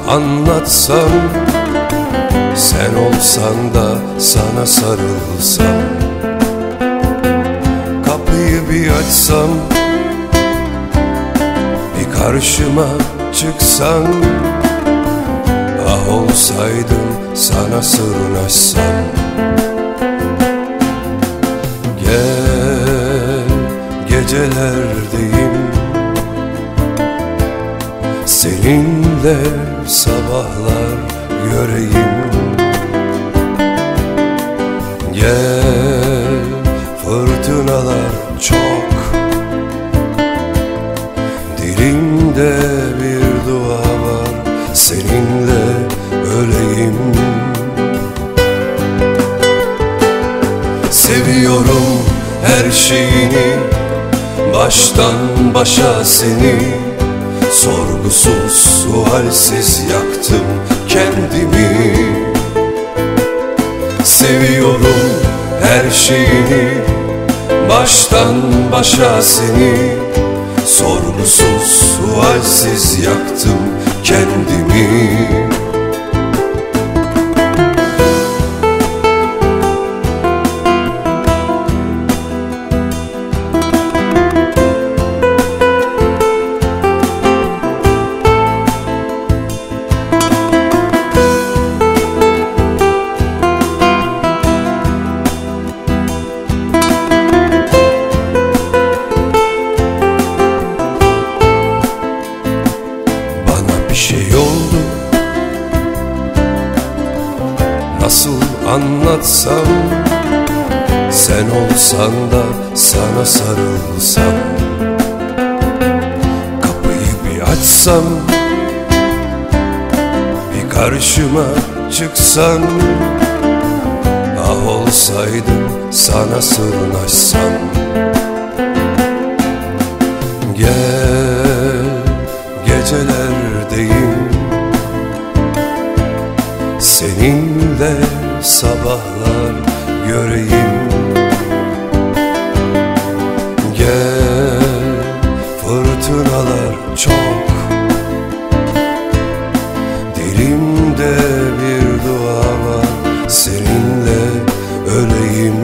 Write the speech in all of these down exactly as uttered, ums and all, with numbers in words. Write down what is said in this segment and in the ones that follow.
anlatsam, sen olsan da sana sarılsam, kapıyı bir açsam, bir karşıma çıksan, ah olsaydım sana sırnaşsam. Gel gecelerdeyim, seninle sabahlar göreyim. Gel fırtınalar çok, dilimde bir dua var, seninle öleyim. Seviyorum her şeyini, baştan başa seni. Sorgusuz sualsiz yaktım kendimi. Seviyorum her şeyini, baştan başa seni. Sorgusuz sualsiz yaktım kendimi. Bir şey oldu, nasıl anlatsam, sen olsan da sana sarılsam, kapıyı bir açsam, bir karşıma çıksan, ah olsaydım sana sırnaşsam. Gel gecelerdeyim, seninle sabahlar göreyim. Gel fırtınalar çok, dilimde bir dua var, seninle öleyim.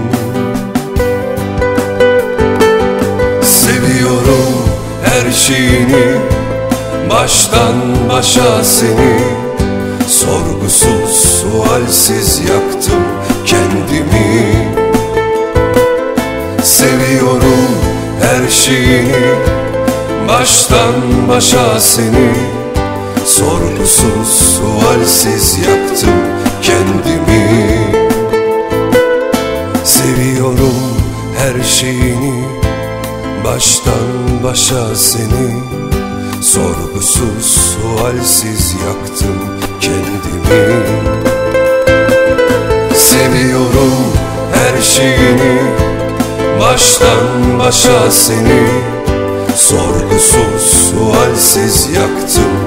Seviyorum her şeyini, baştan başa seni. Sorgusuz sualsiz yaktım kendimi. Seviyorum her şeyini, baştan başa seni. Sorgusuz sualsiz yaktım kendimi. Seviyorum her şeyini, baştan başa seni. Sorgusuz sualsiz yaktım kendimi. Seviyorum her şeyini, baştan başa seni. Sorgusuz sualsiz yaktım